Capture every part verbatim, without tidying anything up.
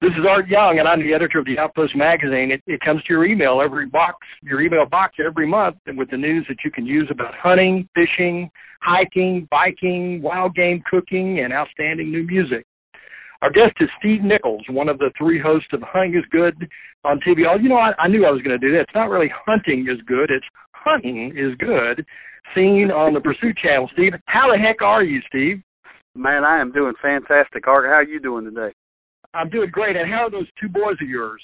This is Art Young, and I'm the editor of the Outpost magazine. It, it comes to your email every box, your email box every month, and with the news that you can use about hunting, fishing, hiking, biking, wild game cooking, and outstanding new music. Our guest is Steve Nichols, one of the three hosts of Hunting is Good on T V. Oh, you know, I, I knew I was going to do that. It's not really Hunting is Good. It's Hunting is Good, seen on the Pursuit Channel. Steve, how the heck are you, Steve? Man, I am doing fantastic. Art, how are you doing today? I'm doing great. And how are those two boys of yours?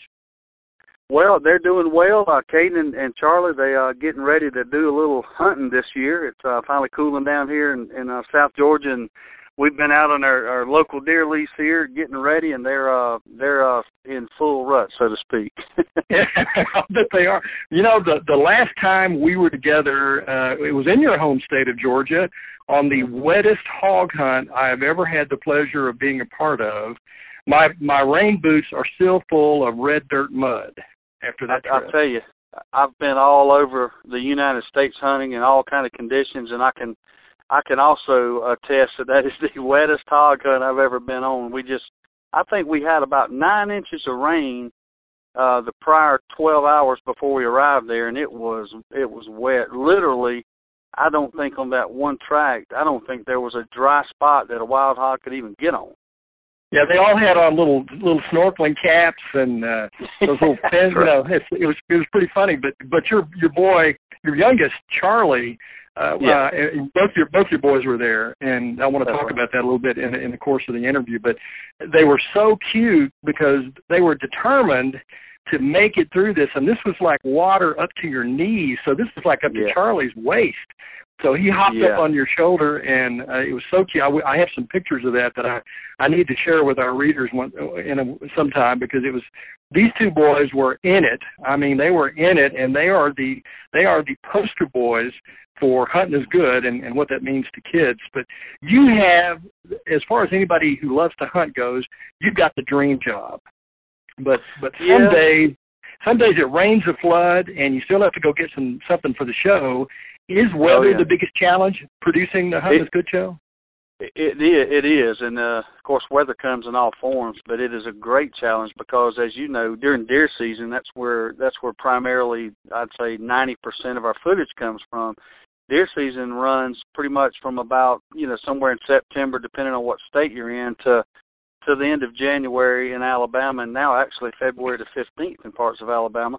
Well, they're doing well. Uh, Caden and, and Charlie, they are uh, getting ready to do a little hunting this year. It's uh, finally cooling down here in, in uh, South Georgia, and we've been out on our, our local deer lease here, getting ready, and they're uh, they're uh, in full rut, so to speak. Yeah, I bet they are. You know, the the last time we were together, uh, it was in your home state of Georgia, on the wettest hog hunt I have ever had the pleasure of being a part of. My my rain boots are still full of red dirt mud after that trip. I'll tell you, I've been all over the United States hunting in all kind of conditions, and I can I can also attest that that is the wettest hog hunt I've ever been on. We just, I think we had about nine inches of rain uh, the prior twelve hours before we arrived there, and it was it was wet. Literally, I don't think on that one tract, I don't think there was a dry spot that a wild hog could even get on. Yeah, they all had on little little snorkeling caps and uh, those little fins. You know, it, it was it was pretty funny. But but your your boy, your youngest, Charlie, uh, yeah. uh, both your both your boys were there, and I want to That's talk right. about that a little bit in in the course of the interview. But they were so cute because they were determined to make it through this, and this was like water up to your knees. So this was like up yeah. to Charlie's waist. So he hopped yeah. up on your shoulder, and uh, it was so cute. I, w- I have some pictures of that that I, I need to share with our readers one, in a, sometime because it was these two boys were in it. I mean, they were in it, and they are the they are the poster boys for hunting is good and, and what that means to kids. But you have, as far as anybody who loves to hunt goes, you've got the dream job. But but some yeah. days some days it rains a flood, and you still have to go get some something for the show. Is weather oh, yeah. the biggest challenge producing the Hunting is Good show? It, it, it is, and uh, of course weather comes in all forms, but it is a great challenge because, as you know, during deer season, that's where that's where primarily I'd say ninety percent of our footage comes from. Deer season runs pretty much from about you know somewhere in September, depending on what state you're in, to to the end of January in Alabama, and now actually February the fifteenth in parts of Alabama.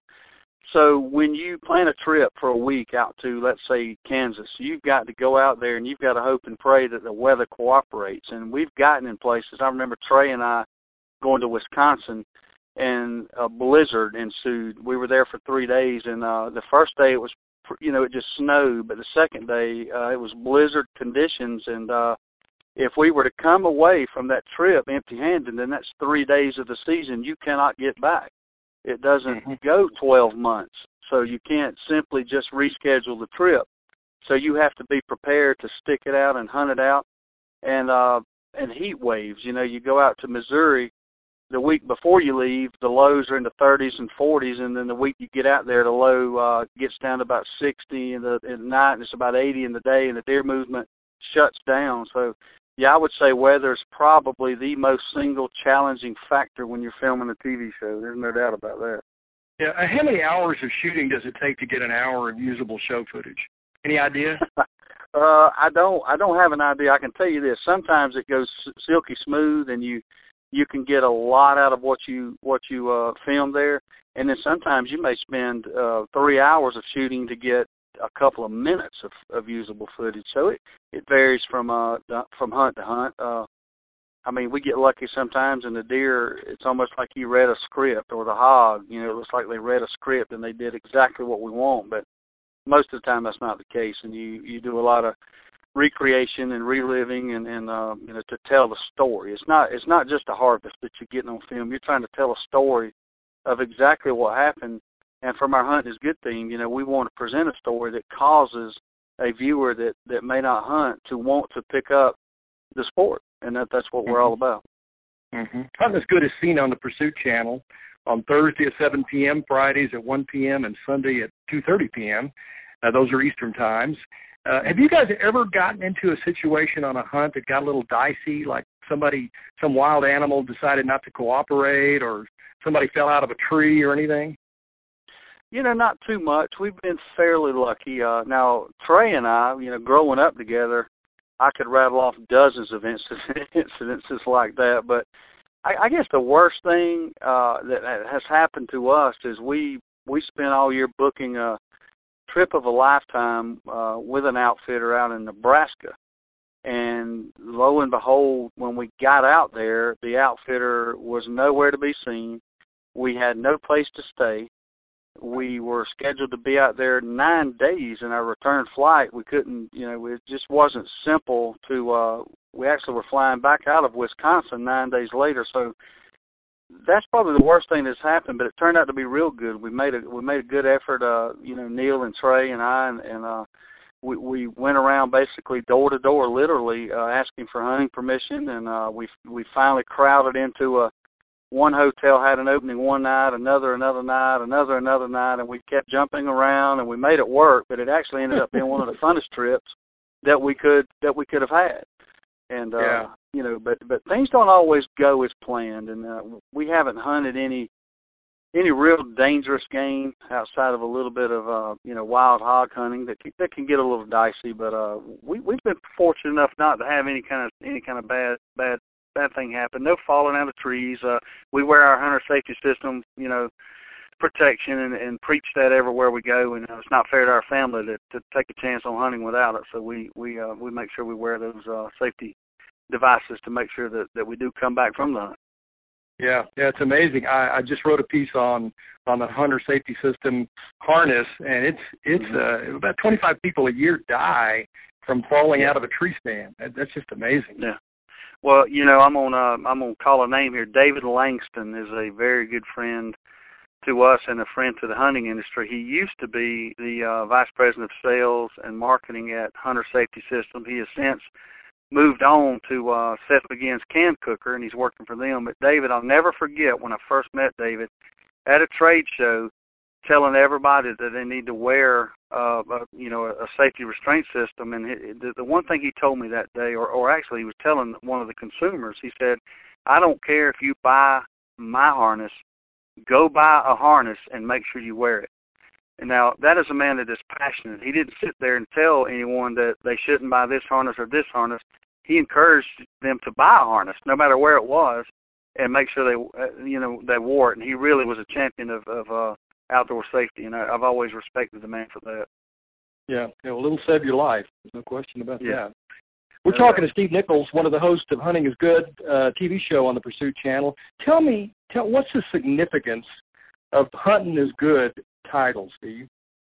So when you plan a trip for a week out to, let's say, Kansas, you've got to go out there and you've got to hope and pray that the weather cooperates. And we've gotten in places. I remember Trey and I going to Wisconsin, and a blizzard ensued. We were there for three days, and uh, the first day it was, you know, it just snowed. But the second day uh, it was blizzard conditions, and uh, if we were to come away from that trip empty-handed, then that's three days of the season you cannot get back. It doesn't mm-hmm. go twelve months, so you can't simply just reschedule the trip. So you have to be prepared to stick it out and hunt it out. And uh, and heat waves, you know, you go out to Missouri the week before you leave, the lows are in the thirties and forties, and then the week you get out there, the low uh, gets down to about sixty in the at night, and it's about eighty in the day, and the deer movement shuts down. So, yeah, I would say weather is probably the most single challenging factor when you're filming a T V show. There's no doubt about that. Yeah, uh, how many hours of shooting does it take to get an hour of usable show footage? Any idea? uh, I don't. I don't have an idea. I can tell you this: sometimes it goes silky smooth, and you you can get a lot out of what you what you uh, film there. And then sometimes you may spend uh, three hours of shooting to get a couple of minutes of, of usable footage. So it, it varies from uh from hunt to hunt. Uh, I mean, we get lucky sometimes, and the deer, it's almost like you read a script, or the hog, you know, it looks like they read a script and they did exactly what we want. But most of the time, that's not the case, and you, you do a lot of recreation and reliving, and, and uh, you know, to tell the story. It's not it's not just a harvest that you're getting on film. You're trying to tell a story of exactly what happened. And from our Hunt is Good theme, you know, we want to present a story that causes a viewer that, that may not hunt to want to pick up the sport, and that, that's what mm-hmm. we're all about. Mm-hmm. Hunt is Good is seen on the Pursuit Channel on Thursday at seven p.m., Fridays at one p.m., and Sunday at two thirty p.m. Uh, those are Eastern times. Uh, have you guys ever gotten into a situation on a hunt that got a little dicey, like somebody, some wild animal decided not to cooperate, or somebody fell out of a tree or anything? You know, not too much. We've been fairly lucky. Uh, now, Trey and I, you know, growing up together, I could rattle off dozens of incident, incidences like that. But I, I guess the worst thing uh, that has happened to us is we we spent all year booking a trip of a lifetime uh, with an outfitter out in Nebraska. And lo and behold, when we got out there, the outfitter was nowhere to be seen. We had no place to stay. We were scheduled to be out there nine days in our return flight. We couldn't, you know, it just wasn't simple to, uh, we actually were flying back out of Wisconsin nine days later. So that's probably the worst thing that's happened, but it turned out to be real good. We made a, we made a good effort, uh, you know, Neil and Trey and I, and, and uh, we, we went around basically door to door, literally, uh, asking for hunting permission. And uh, we, we finally crowded into a, one hotel had an opening one night, another another night, another another night, and we kept jumping around, and we made it work. But it actually ended up being one of the funnest trips that we could that we could have had. And uh, yeah. you know, but but things don't always go as planned, and uh, we haven't hunted any any real dangerous game outside of a little bit of uh, you know wild hog hunting that can, that can get a little dicey. But uh, we we've been fortunate enough not to have any kind of any kind of bad bad. bad thing happened. No falling out of trees. Uh, we wear our hunter safety system, you know, protection, and, and preach that everywhere we go. And uh, it's not fair to our family to, to take a chance on hunting without it. So we we uh, we make sure we wear those uh, safety devices to make sure that, that we do come back from the hunt. Yeah, yeah, it's amazing. I, I just wrote a piece on on the hunter safety system harness, and it's it's mm-hmm. uh, about twenty-five people a year die from falling out of a tree stand. That, that's just amazing. Yeah. Well, you know, I'm on. Uh, I'm gonna call a name here. David Langston is a very good friend to us and a friend to the hunting industry. He used to be the uh, vice president of sales and marketing at Hunter Safety System. He has since moved on to uh, Seth McGinn's Can Cooker, and he's working for them. But David, I'll never forget when I first met David at a trade show, telling everybody that they need to wear, uh, a, you know, a safety restraint system. And it, the, the one thing he told me that day, or, or actually he was telling one of the consumers, he said, I don't care if you buy my harness, go buy a harness and make sure you wear it. And now, that is a man that is passionate. He didn't sit there and tell anyone that they shouldn't buy this harness or this harness. He encouraged them to buy a harness, no matter where it was, and make sure they, uh, you know, they wore it. And he really was a champion of, of uh, outdoor safety, and I, I've always respected the man for that. Yeah, you know, a little save your life. There's no question about yeah. that. We're talking to Steve Nichols, one of the hosts of Hunting is Good uh, T V show on the Pursuit Channel. Tell me, tell what's the significance of Hunting is Good title, Steve?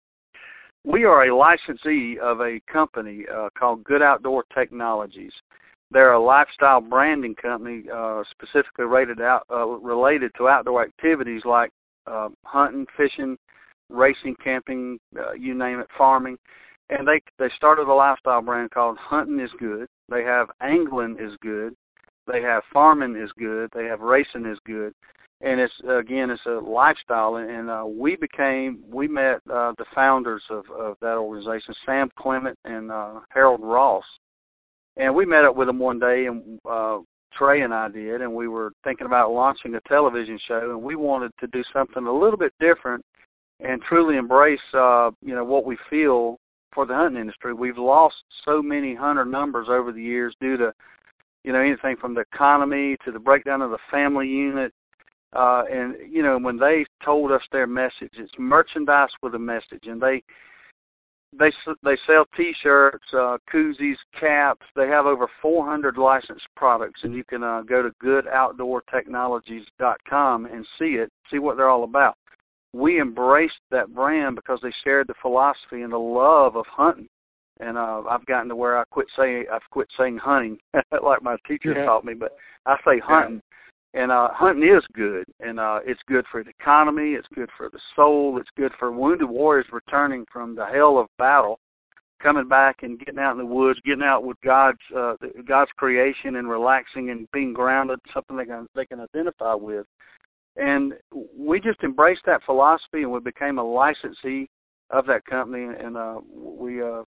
We are a licensee of a company uh, called Good Outdoor Technologies. They're a lifestyle branding company uh, specifically rated out, uh, related to outdoor activities like uh, hunting, fishing, racing, camping, uh, you name it, farming. And they they started a lifestyle brand called Hunting is Good. They have Angling is Good. They have Farming is Good. They have Racing is Good. And it's, again, it's a lifestyle. And uh, we became, we met uh, the founders of, of that organization, Sam Clement and uh, Harold Ross. And we met up with them one day, and uh, Trey and I did, and we were thinking about launching a television show, and we wanted to do something a little bit different and truly embrace, uh, you know, what we feel for the hunting industry. We've lost so many hunter numbers over the years due to, you know, anything from the economy to the breakdown of the family unit. Uh, and, you know, when they told us their message, it's merchandise with a message. And they they they sell T-shirts, uh, koozies, caps. They have over four hundred licensed products. And you can uh, go to good outdoor technologies dot com and see it, see what they're all about. We embraced that brand because they shared the philosophy and the love of hunting. And uh, I've gotten to where I quit saying I've quit saying hunting like my teacher yeah. taught me, but I say hunting. Yeah. And uh, hunting is good, and uh, it's good for the economy. It's good for the soul. It's good for wounded warriors returning from the hell of battle, coming back and getting out in the woods, getting out with God's uh, God's creation and relaxing and being grounded, something they can they can identify with. And we just embraced that philosophy, and we became a licensee of that company. And uh, we uh,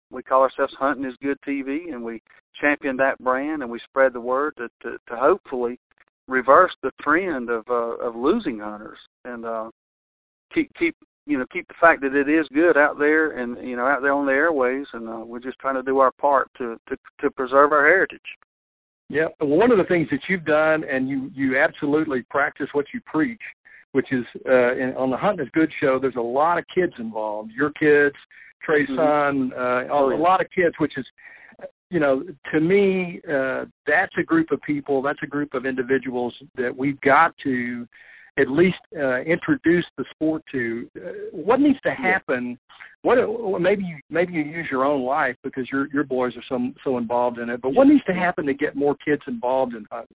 we call ourselves Hunting is Good T V, and we champion that brand, and we spread the word to to, to hopefully reverse the trend of uh, of losing hunters, and uh, keep keep you know keep the fact that it is good out there, and you know out there on the airways, and uh, we're just trying to do our part to to, to preserve our heritage. Yeah, well, one of the things that you've done, and you you absolutely practice what you preach, which is uh, in, on the Hunting is Good show. There's a lot of kids involved. Your kids, Trey's son, uh, oh, yeah. a lot of kids, which is, you know, to me, uh, that's a group of people, that's a group of individuals that we've got to at least uh, introduce the sport to. Uh, what needs to happen? What maybe you maybe you use your own life because your your boys are so so involved in it. But what needs to happen to get more kids involved in hunting?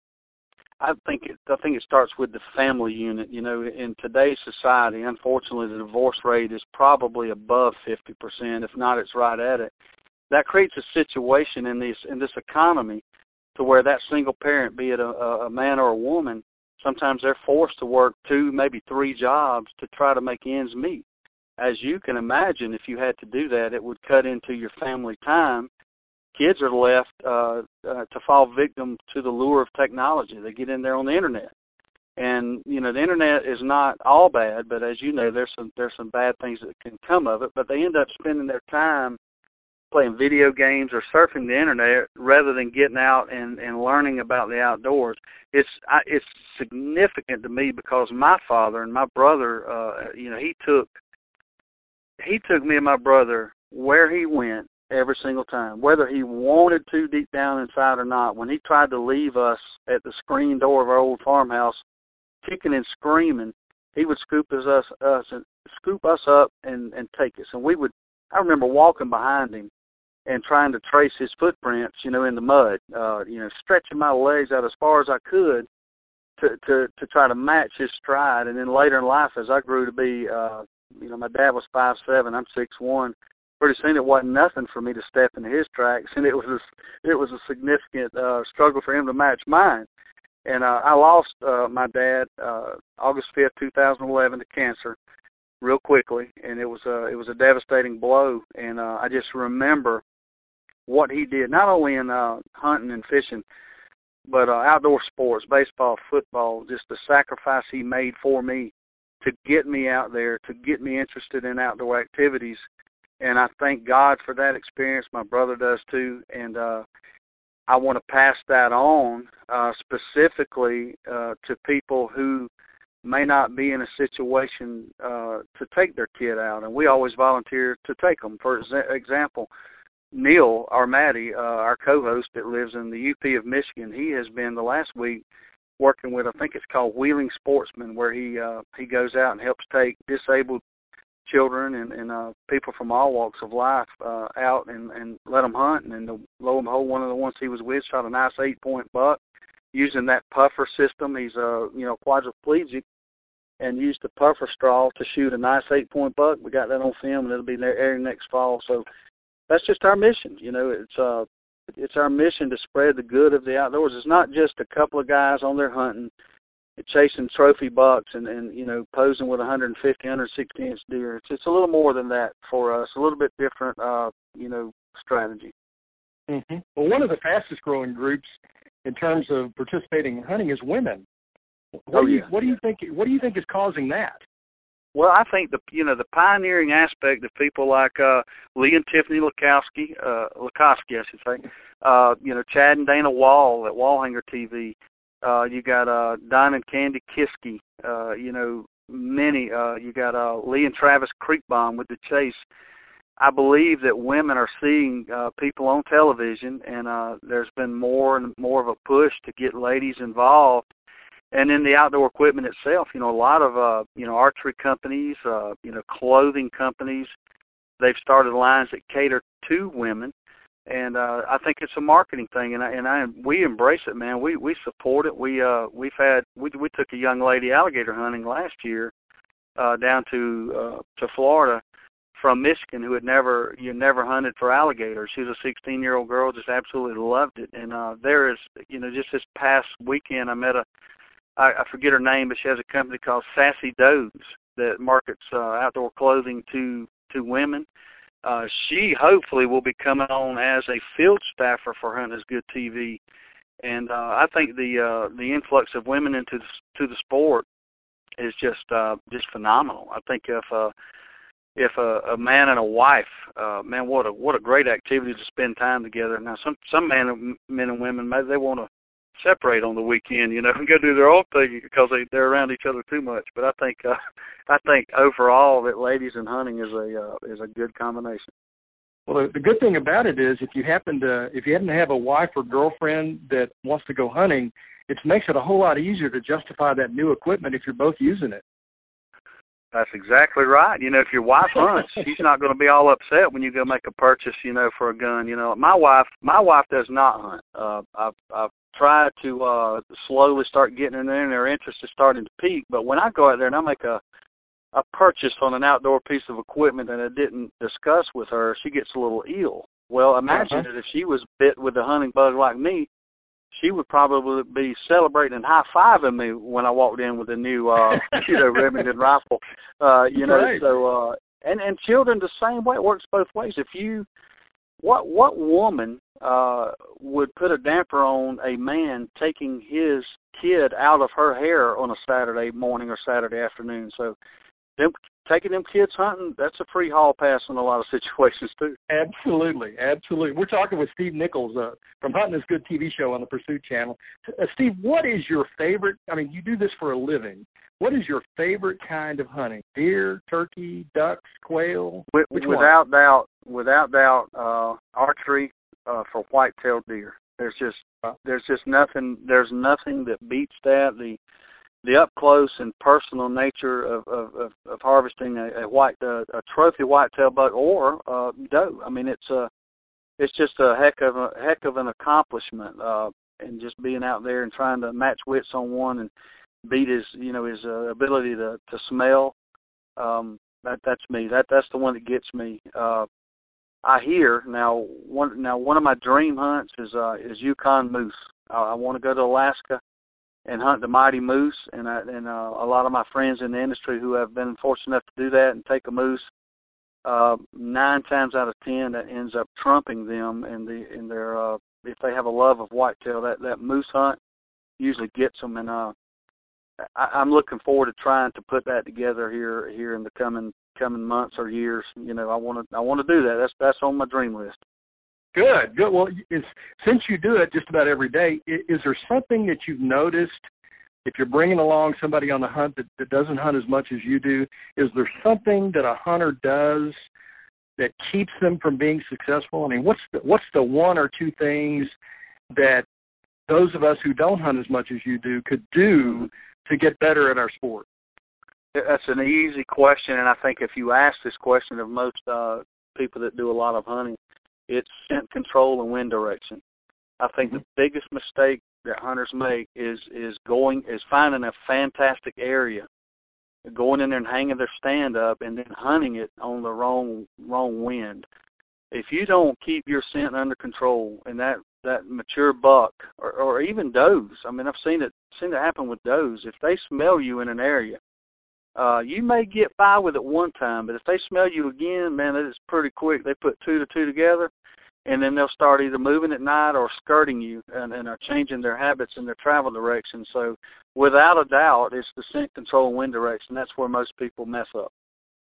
I think it, I think it starts with the family unit. You know, in today's society, unfortunately, the divorce rate is probably above fifty percent. If not, it's right at it. That creates a situation in this in this economy to where that single parent, be it a, a man or a woman, sometimes they're forced to work two, maybe three jobs to try to make ends meet. As you can imagine, if you had to do that, it would cut into your family time. Kids are left uh, uh, to fall victim to the lure of technology. They get in there on the internet, and you know the internet is not all bad, but as you know, there's some there's some bad things that can come of it. But they end up spending their time playing video games or surfing the internet rather than getting out and, and learning about the outdoors. It's I, it's significant to me because my father and my brother, uh, you know, he took he took me and my brother where he went every single time, whether he wanted to deep down inside or not. When he tried to leave us at the screen door of our old farmhouse, kicking and screaming, he would scoop us, us, us and scoop us up and, and take us. And we would, I remember walking behind him and trying to trace his footprints, you know, in the mud, uh, you know, stretching my legs out as far as I could to, to, to try to match his stride. And then later in life, as I grew to be, uh, you know, my dad was five seven, I'm six one. Pretty soon it wasn't nothing for me to step into his tracks, and it was a, it was a significant uh, struggle for him to match mine. And uh, I lost uh, my dad uh, August fifth, two thousand eleven to cancer real quickly, and it was a, it was a devastating blow. And uh, I just remember what he did, not only in uh, hunting and fishing, but uh, outdoor sports, baseball, football, just the sacrifice he made for me to get me out there, to get me interested in outdoor activities. And I thank God for that experience. My brother does too. And uh, I want to pass that on uh, specifically uh, to people who may not be in a situation uh, to take their kid out. And we always volunteer to take them. For example, Neil Armati, uh, our co-host that lives in the U P of Michigan, he has been the last week working with, I think it's called Wheeling Sportsman, where he uh, he goes out and helps take disabled children and, and uh, people from all walks of life uh, out and, and let them hunt. And, and lo and behold, one of the ones he was with shot a nice eight-point buck using that puffer system. He's a you know quadriplegic and used the puffer straw to shoot a nice eight-point buck. We got that on film, and it'll be airing next fall. So that's just our mission. You know, it's uh, it's our mission to spread the good of the outdoors. It's not just a couple of guys on there hunting, chasing trophy bucks and, and you know, posing with one fifty, one sixty inch deer. It's, it's a little more than that for us, a little bit different, uh, you know, strategy. Mm-hmm. Well, one of the fastest growing groups in terms of participating in hunting is women. What oh, do you, yeah. what do you think, what do you think is causing that? Well, I think the you know the pioneering aspect of people like uh, Lee and Tiffany Lukowski, uh, Lukowski, I should say, uh, you know Chad and Dana Wall at Wallhanger T V. Uh, you got uh, Don and Candy Kiske. Uh, you know many. Uh, you got uh, Lee and Travis Creekbaum with the Chase. I believe that women are seeing uh, people on television, and uh, there's been more and more of a push to get ladies involved. And in the outdoor equipment itself, you know, a lot of, uh, you know, archery companies, uh, you know, clothing companies, they've started lines that cater to women. And uh, I think it's a marketing thing, and I, and I, we embrace it, man. We we support it. We uh we've had we we took a young lady alligator hunting last year uh, down to uh, to Florida from Michigan who had never you never hunted for alligators. She was a sixteen year old girl, just absolutely loved it. And uh, there is, you know, just this past weekend, I met a I, I forget her name, but she has a company called Sassy Does that markets uh, outdoor clothing to to women. uh, she hopefully will be coming on as a field staffer for Hunting is Good T V. And uh, I think the uh, the influx of women into the, to the sport is just uh, just phenomenal. I think if uh, if a, a man and a wife, uh, man, what a what a great activity to spend time together. Now, some some men men and women maybe they want to separate on the weekend, you know, and go do their own thing because they they're around each other too much. But I think uh, I think overall that ladies and hunting is a uh, is a good combination. Well, the, the good thing about it is if you happen to if you happen to have a wife or girlfriend that wants to go hunting, it makes it a whole lot easier to justify that new equipment if you're both using it. That's exactly right. You know, if your wife hunts, she's not going to be all upset when you go make a purchase, you know, for a gun. You know, my wife, my wife does not hunt. Uh, I've, I've tried to uh, slowly start getting her in there, and her interest is starting to peak. But when I go out there and I make a a purchase on an outdoor piece of equipment that I didn't discuss with her, she gets a little ill. Well, imagine uh-huh. that if she was bit with a hunting bug like me, she would probably be celebrating and high-fiving me when I walked in with a new, uh, you know, Remington rifle. Uh, you know, right. so, uh, and, and children the same way. It works both ways. If you, what, what woman uh, would put a damper on a man taking his kid out of her hair on a Saturday morning or Saturday afternoon? So, them, taking them kids hunting, that's a free hall pass in a lot of situations, too. Absolutely, absolutely. We're talking with Steve Nichols uh, from Hunting is Good T V show on the Pursuit Channel. Uh, Steve, what is your favorite, I mean, you do this for a living. What is your favorite kind of hunting? Deer, turkey, ducks, quail? With, Which without one? doubt, without doubt, uh, archery uh, for white-tailed deer. There's just, there's just nothing, there's nothing that beats that. The The up close and personal nature of of, of, of harvesting a, a white uh, a trophy whitetail buck or uh, doe. I mean, it's a it's just a heck of a heck of an accomplishment, uh, and just being out there and trying to match wits on one and beat his you know his uh, ability to to smell. Um, that that's me. That that's the one that gets me. Uh, I hear now one now one of my dream hunts is uh, is Yukon moose. I, I want to go to Alaska and hunt the mighty moose, and I, and uh, a lot of my friends in the industry who have been fortunate enough to do that and take a moose, uh, nine times out of ten that ends up trumping them in the in their uh, if they have a love of whitetail, that that moose hunt usually gets them, and uh, I, I'm looking forward to trying to put that together here here in the coming coming months or years. You know, I want to I want to do that. That's that's on my dream list. Good, good. Well, is, since you do it just about every day, is, is there something that you've noticed, if you're bringing along somebody on the hunt that, that doesn't hunt as much as you do, is there something that a hunter does that keeps them from being successful? I mean, what's the, what's the one or two things that those of us who don't hunt as much as you do could do to get better at our sport? That's an easy question, and I think if you ask this question of most uh, people that do a lot of hunting, it's scent control and wind direction. I think the biggest mistake that hunters make is is going is finding a fantastic area, going in there and hanging their stand up, and then hunting it on the wrong wrong wind. If you don't keep your scent under control, and that, that mature buck or, or even does, I mean, I've seen it seen it happen with does. If they smell you in an area, uh, you may get by with it one time, but if they smell you again, man, it's pretty quick. They put two to two together, and then they'll start either moving at night or skirting you and, and are changing their habits and their travel direction. So without a doubt, it's the scent control and wind direction. That's where most people mess up.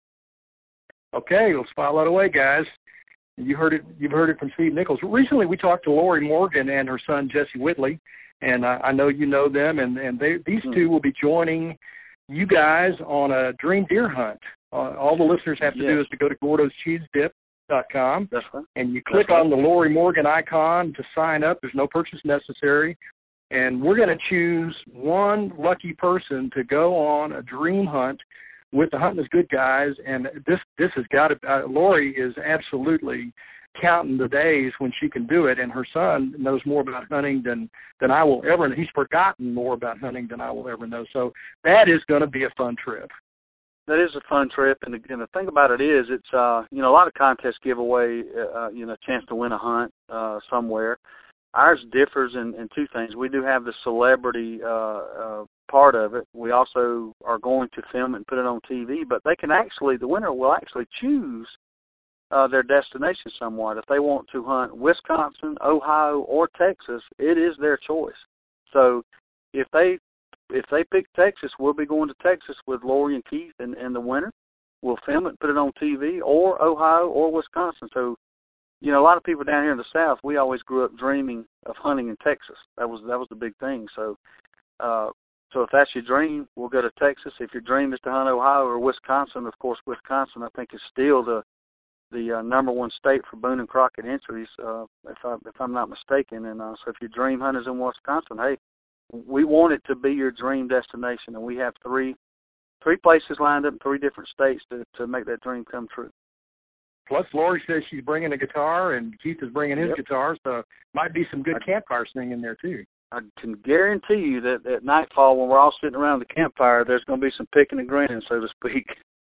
Okay, let's file that away, guys. You heard it. You've heard it from Steve Nichols. Recently, we talked to Lori Morgan and her son Jesse Whitley, and I, I know you know them. And, and they, these mm-hmm. two will be joining you guys on a dream deer hunt. Uh, all the listeners have to yes. do is to go to Gordo's Cheese Dip dot com, That's right. and you click That's on right. the Lori Morgan icon to sign up. There's no purchase necessary, and we're going to choose one lucky person to go on a dream hunt with the Hunting is Good guys. And this this has got to. Uh, Lori is absolutely counting the days when she can do it, and her son knows more about hunting than than I will ever know. He's forgotten more about hunting than I will ever know. So that is going to be a fun trip. That is a fun trip, and the, and the thing about it is, it's uh, you know, a lot of contests give away, uh, you know, a chance to win a hunt uh, somewhere. Ours differs in, in two things. We do have the celebrity uh, uh, part of it. We also are going to film it and put it on T V, but they can actually, the winner will actually choose uh, their destination somewhat. If they want to hunt Wisconsin, Ohio, or Texas, it is their choice. So if they if they pick Texas, we'll be going to Texas with Lori and Keith in, in the winter. We'll film it, put it on T V, or Ohio or Wisconsin. So, you know, a lot of people down here in the South, we always grew up dreaming of hunting in Texas. That was that was the big thing. So, uh, so if that's your dream, we'll go to Texas. If your dream is to hunt Ohio or Wisconsin, of course, Wisconsin I think is still the the uh, number one state for Boone and Crockett entries, uh, if I if I'm not mistaken. And uh, so if your dream hunt is in Wisconsin, hey, we want it to be your dream destination, and we have three three places lined up in three different states to, to make that dream come true. Plus, Lori says she's bringing a guitar, and Keith is bringing his yep. guitar, so might be some good I, campfire singing there, too. I can guarantee you that at nightfall, when we're all sitting around the campfire, there's going to be some picking and grinning, so to speak.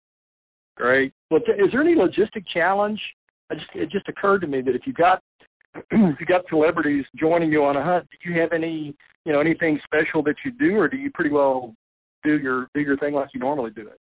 Great. Well, is there any logistic challenge? I just, it just occurred to me that if you got if you got celebrities joining you on a hunt, do you have any, you know, anything special that you do, or do you pretty well do your do your thing like you normally do it?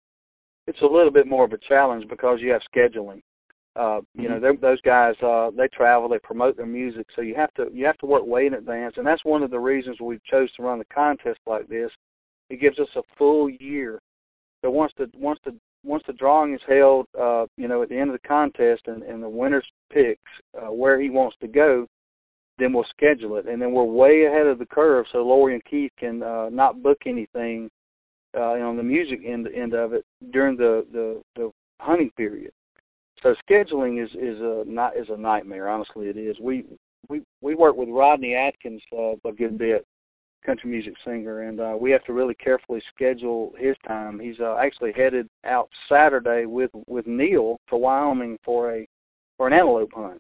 It's a little bit more of a challenge because you have scheduling. Uh, you mm-hmm. know, those guys uh, they travel, they promote their music, so you have to you have to work way in advance, and that's one of the reasons we chose to run the contest like this. It gives us a full year. So once the once the once the drawing is held, uh, you know, at the end of the contest, and, and the winner picks uh, where he wants to go, then we'll schedule it, and then we're way ahead of the curve, so Lori and Keith can uh, not book anything uh, on the music end end of it during the, the, the hunting period. So scheduling is is a not is a nightmare. Honestly, it is. We we we work with Rodney Atkins uh, a good bit, country music singer, and uh, we have to really carefully schedule his time. He's uh, actually headed out Saturday with, with Neil to Wyoming for a for an antelope hunt,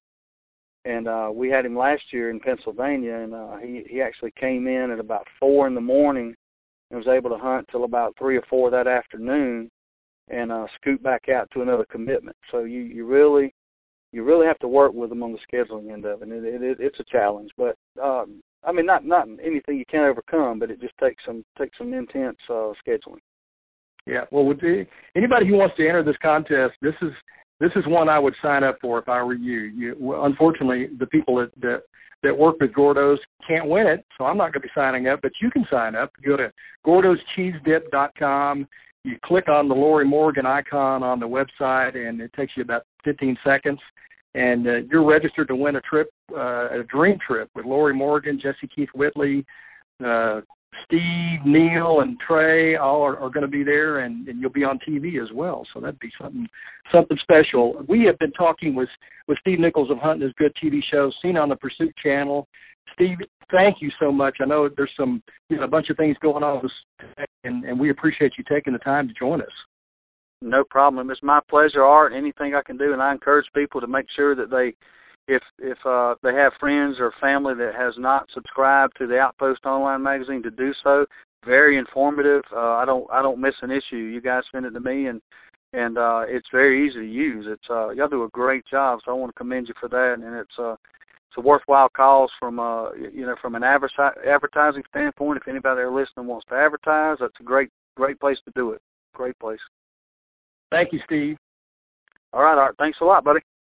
and uh, we had him last year in Pennsylvania, and uh, he he actually came in at about four in the morning and was able to hunt till about three or four that afternoon, and uh, scoot back out to another commitment. So you, you really you really have to work with them on the scheduling end of it, and it, it, it's a challenge. But um, I mean, not not anything you can't overcome, but it just takes some takes some intense uh, scheduling. Yeah. Well, would they, anybody who wants to enter this contest, this is this is one I would sign up for if I were you. You well, unfortunately, the people that, that that work with Gordo's can't win it, so I'm not going to be signing up. But you can sign up. You go to gordos cheese dip dot com. You click on the Lori Morgan icon on the website, and it takes you about fifteen seconds. And uh, you're registered to win a trip, uh, a dream trip with Lori Morgan, Jesse Keith Whitley, uh, Steve, Neil, and Trey. All are, are going to be there, and, and you'll be on T V as well. So that'd be something something special. We have been talking with, with Steve Nichols of Hunting is Good T V show, seen on the Pursuit Channel. Steve, thank you so much. I know there's some you know, a bunch of things going on, with, and, and we appreciate you taking the time to join us. No problem. It's my pleasure, Art. Anything I can do, and I encourage people to make sure that they, if if uh, they have friends or family that has not subscribed to the Outpost Online magazine, to do so. Very informative. Uh, I don't I don't miss an issue. You guys send it to me, and and uh, it's very easy to use. It's uh, y'all do a great job, so I want to commend you for that. And it's uh, it's a worthwhile cause from uh, you know from an adversi- advertising standpoint. If anybody there listening wants to advertise, that's a great great place to do it. Great place. Thank you, Steve. All right, Art. Thanks a lot, buddy.